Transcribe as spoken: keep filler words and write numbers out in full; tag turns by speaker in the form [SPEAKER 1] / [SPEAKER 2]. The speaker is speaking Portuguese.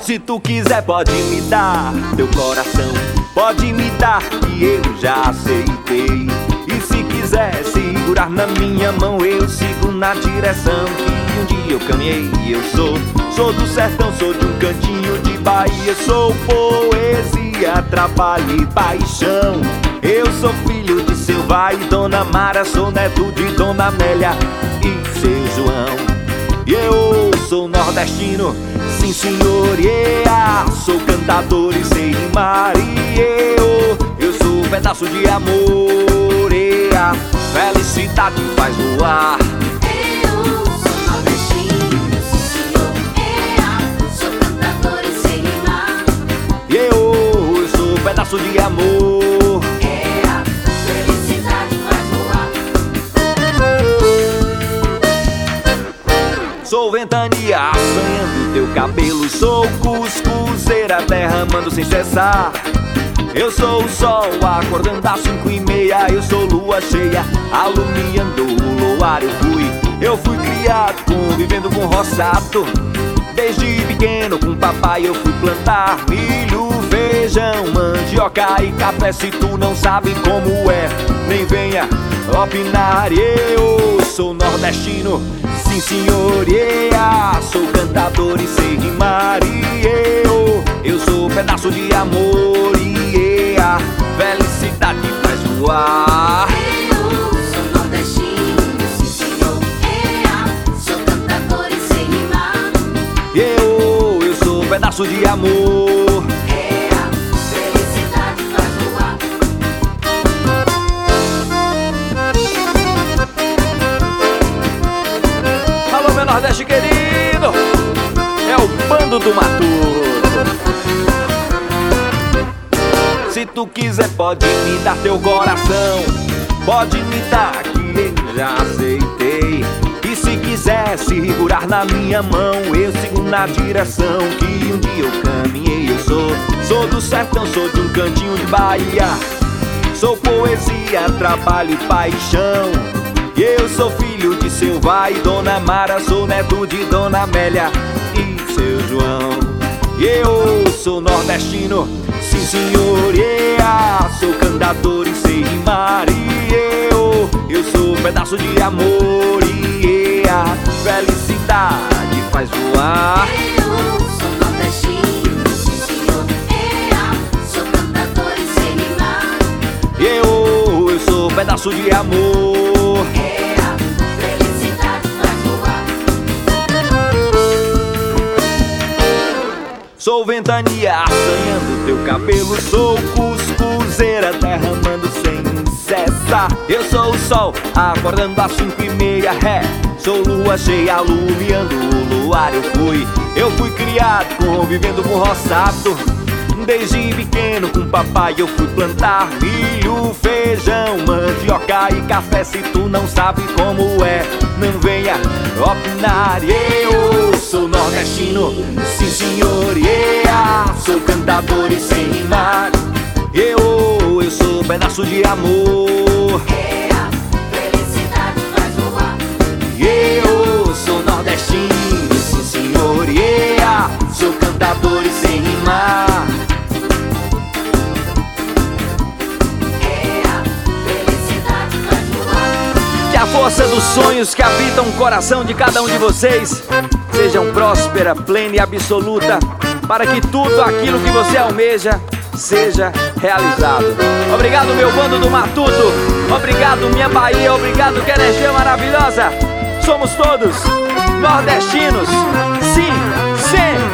[SPEAKER 1] Se tu quiser pode me dar teu coração, pode me dar que eu já aceitei. E se quiser segurar na minha mão, eu sigo na direção que um dia eu caminhei. Eu sou, sou do sertão, sou de um cantinho de Bahia. Sou poesia, trabalho e paixão. Eu sou filho de seu vai e Dona Mara, sou neto de Dona Amélia e seu João. E eu sou nordestino, sim senhor, yeah. Sou cantador e sei rimar, e eu, eu sou um pedaço de amor, yeah. Felicidade faz voar.
[SPEAKER 2] Eu sou nordestino, sim senhor, yeah. Sou cantador e sei rimar,
[SPEAKER 1] E eu, eu sou um pedaço de amor,
[SPEAKER 2] yeah. Felicidade faz voar.
[SPEAKER 1] sou ventania assanhando teu cabelo. Sou cuscuzeira derramando sem cessar. Eu sou o sol acordando às cinco e meia. Eu sou lua cheia alumiando o luar. Eu fui, eu fui criado convivendo com roçado. Desde pequeno com papai eu fui plantar milho, feijão, mandioca e café. Se tu não sabe como é, nem venha opinar. Eu sou nordestino, sim senhor, yeah. Sou cantador e sei rimar, e eu, eu sou um pedaço de amor, yeah. Felicidade faz voar.
[SPEAKER 2] Eu sou nordestino, sim senhor, yeah. Sou cantador e sei rimar,
[SPEAKER 1] E eu, eu sou um pedaço de amor.
[SPEAKER 2] yeah. Felicidade faz voar.
[SPEAKER 1] Alô, meu Nordeste querido, é o Bando do Matuto. Se tu quiser pode me dar teu coração, pode me dar que eu já aceitei. E se quiser segurar na minha mão, eu sigo na direção que um dia eu caminhei. Eu sou, sou do sertão, sou de um cantinho de Bahia. Sou poesia, trabalho e paixão. E eu sou filho de seu vai e Dona Mara, sou neto de Dona Amélia e seu João. E eu sou nordestino, sim senhor, yeah. Sou cantador e sei rimar, e eu, eu sou um pedaço de amor, yeah. Felicidade faz voar.
[SPEAKER 2] Eu sou nordestino, sim senhor, yeah. Sou cantador e sei rimar,
[SPEAKER 1] E eu, eu sou um pedaço de amor.
[SPEAKER 2] yeah. Felicidade faz voar.
[SPEAKER 1] Sou ventania assanhando teu cabelo. Sou cuscuzeira derramando sem cessar. Eu sou o sol acordando às cinco e meia, é. Sou lua cheia alumiando o luar. Eu fui, eu fui criado convivendo com roçado. Desde pequeno com papai eu fui plantar milho, feijão, mandioca e café. Se tu não sabe como é, não venha opinar. Eu sou nordestino, sim senhor, yeah. Sou cantador e sei rimar. Eu, eu sou um pedaço de amor.
[SPEAKER 2] Yeah. Felicidade faz voar.
[SPEAKER 1] Eu sou nordestino, sim senhor, yeah. Sou cantador e sei rimar.
[SPEAKER 2] Yeah. Felicidade faz voar.
[SPEAKER 1] Que a força dos sonhos que habitam o coração de cada um de vocês sejam próspera, plena e absoluta, para que tudo aquilo que você almeja seja realizado. Obrigado, meu Bando do Matuto. Obrigado, minha Bahia. Obrigado, que energia maravilhosa. Somos todos nordestinos, sim, sempre.